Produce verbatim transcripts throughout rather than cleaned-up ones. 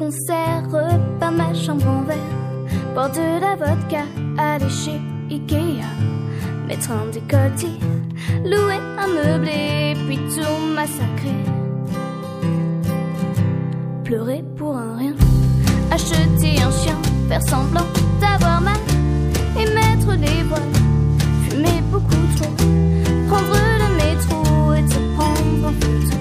concert, repas ma chambre en verre, boire de la vodka, aller chez Ikea, mettre un décolleté, louer un meublé, puis tout massacrer. Pleurer pour un rien, acheter un chien, faire semblant d'avoir mal et mettre les voiles, fumer beaucoup trop, prendre le métro et te prendre en photo.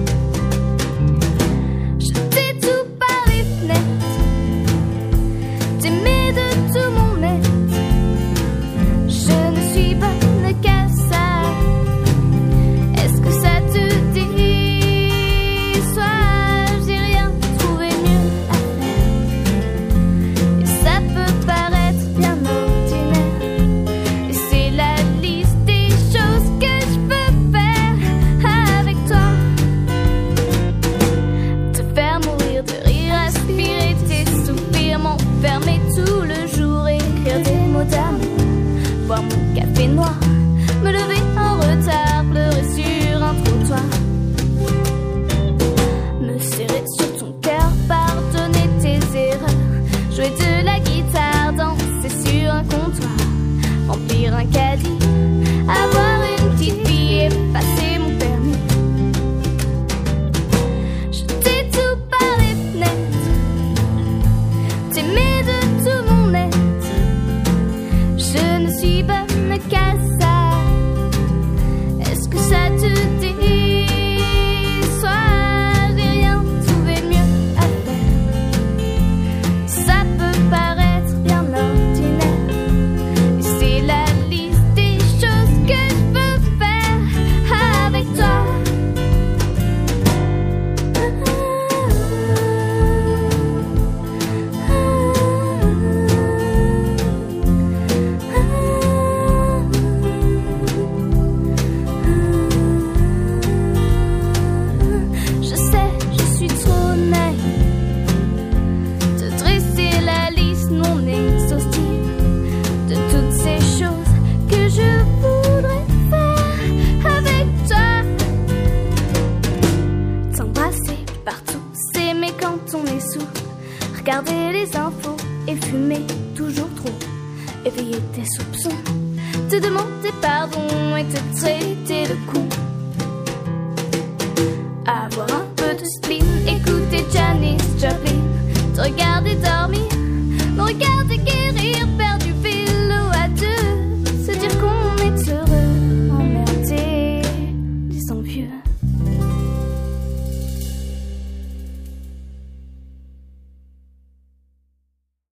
Jeter tout par les fenêtres, t'aimer de tout mon être. Je ne suis pas le cas ça. Est-ce que ça te dit? Soit j'ai rien trouvé mieux à faire, et ça peut paraître bien ordinaire, et c'est la liste des choses que je peux faire avec toi. Te faire mourir de rire, aspirer tes soupirs, m'enfermer tout le jour, écrire des mots d'amour, boire mon café noir, me lever en retard, pleurer sur un trottoir, me serrer sur ton cœur, pardonner tes erreurs, jouer de la guitare, danser sur un comptoir, remplir un caddie, avoir une petite fille et passer mon permis. Jeter tout par les fenêtres, t'aimer de tout mon être. Je ne suis pas le cas ça. Est-ce que ça te dit? Soit j'ai rien trouvé mieux à faire, ça peut paraître bien ordinaire, et c'est la liste des choses que je peux faire avec toi. Je sais, je suis trop naïve de dresser la liste non exhaustive de toutes ces choses que je voudrais faire avec toi. T'embrasser partout, s'aimer quand on est sous, regarder les infos et fumer toujours trop, éveiller tes soupçons, te demander pardon et te traiter de con.